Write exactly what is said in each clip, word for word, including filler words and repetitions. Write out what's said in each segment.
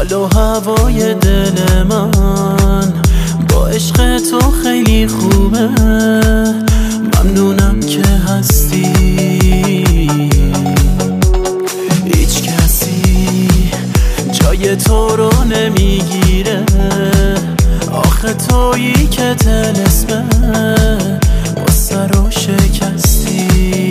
حال و هوای دل من با عشق تو خیلی خوبه. ممنونم که هستی، هیچ کسی جای تو رو نمیگیره. آخه تویی که طلسمه واسه رو شکستی.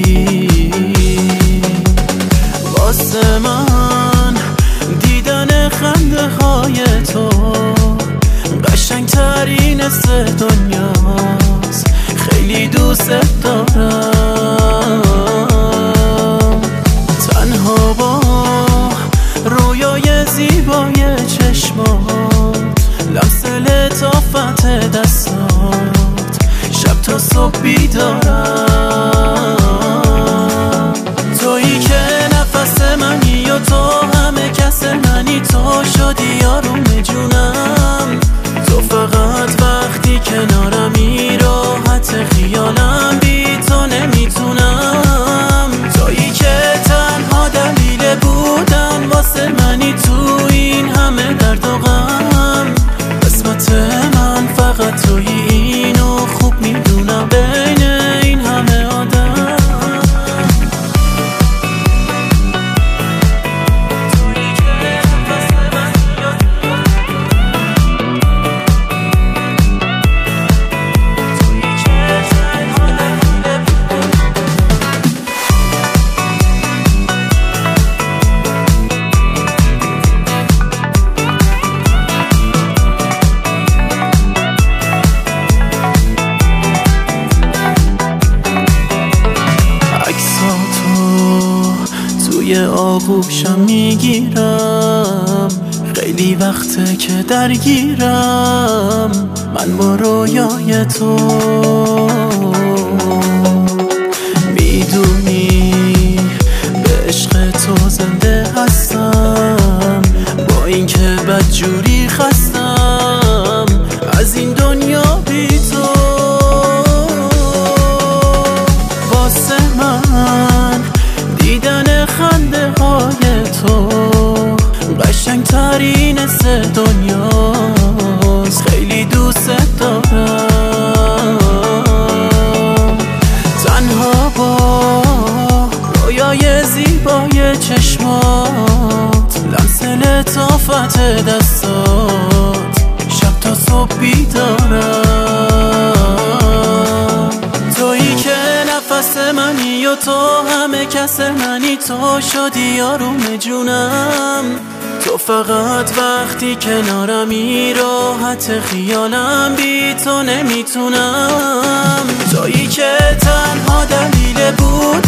واسه من دیدن خنده های تو قشنگ ترین از دنیاست. خیلی دوست دارم، تنها با رویای زیبای چشمات، لمس لطافت دستات، شب تا صبح بیدارم. تویی که نفس منی و تو همه کس منی، تو شدی آروم جونم. تو فقط وقتی کنارمی راحت خیالم، بی تو نمیتونم. تویی که تنها دلیل بودن واسه منی، تو این همه درد و غم. قسمت من فقط تویی، اینو خوب میدونم بین این همه آدم. توی آغوشم میگیرم، خیلی وقته که درگیرم من با رویای تو. میدونی به عشق تو زنده هستم، با اینکه بدجوری خستم از این دنیا بی تو. واسه من دیدن خنده های تو قشنگ ترین از دنیاست. خیلی دوست دارم، تنها با رویای زیبای چشمات، لمس لطافت دستات، شب تا صبح بیدارم. تویی که نفس منی و تو همه کس منی، تو شدی آروم جونم. تو فقط وقتی کنارمی راحت خیالم، بی تو نمیتونم. تویی که تنها دلیل بود